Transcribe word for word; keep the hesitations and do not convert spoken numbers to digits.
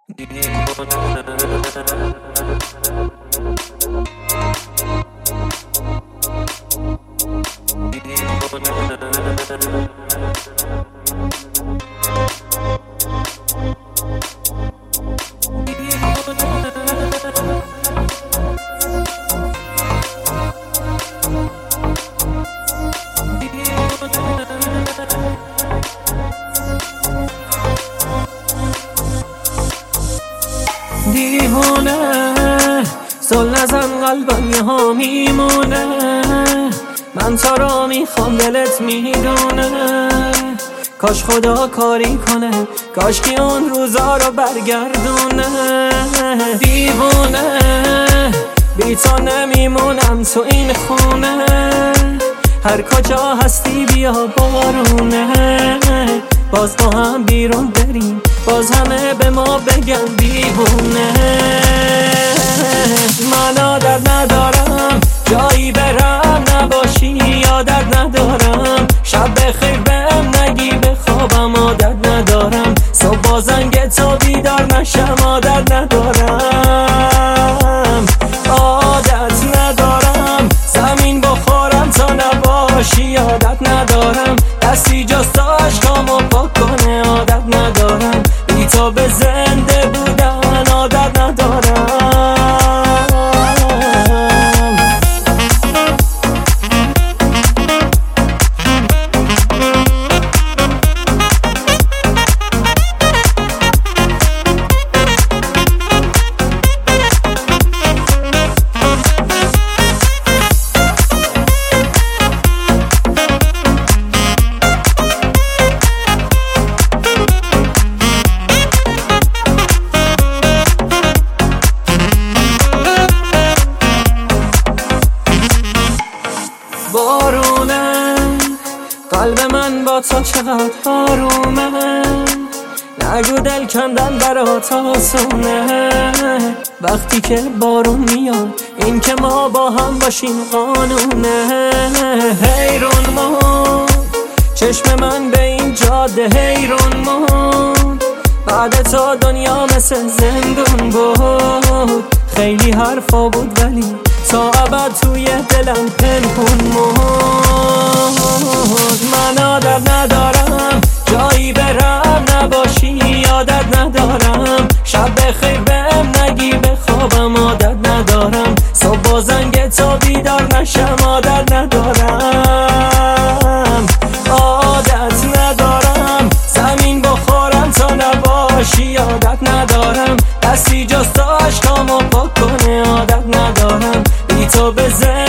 دیوونه زل نزن قلبم یه ها میمونه، من تو رو میخوام دلت میدونه. کاش خدا کاری کنه، کاش که اون روزا رو برگردونه. دیوونه بی تو نمیمونم تو این خونه، هر کجا هستی بیا بارونه. باز با هم بیرون بریم، باز همه به ما بگن دیوونه. من عادت ندارم جایی برم نباشی، یادت ندارم شب بخیر بهم نگی بخوابم. عادت ندارم صبح با زنگ تو بیدار نشم. عادت ندارم عادت ندارم زمین بخورم تا نباشی. عادت ندارم دستی جست عشقامو پاک کنه. عادت ندارم بی تو به زنده بودن. عادت ندارم بارونه قلب من با تو چقدر آرومه. نگو دل کندن برات آسونه، وقتی که بارون میاد این که ما با هم باشیم قانونه. حیرون موند چشم من به این جاده، حیرون موند بعد تو دنیا مثل زندون بود. خیلی حرفا بود ولی تا ابد توی دلم پنهون موند. من عادت ندارم جایی برم نباشی، یادت ندارم شب بخیر بهم نگی بخوابم. عادت ندارم صبح با زنگ تو بیدار نشم. عادت ندارم عادت ندارم زمین بخورم تا نباشی. عادت ندارم دستی جست عشقامو پاک کنه. عادت ندارم بی تو به زن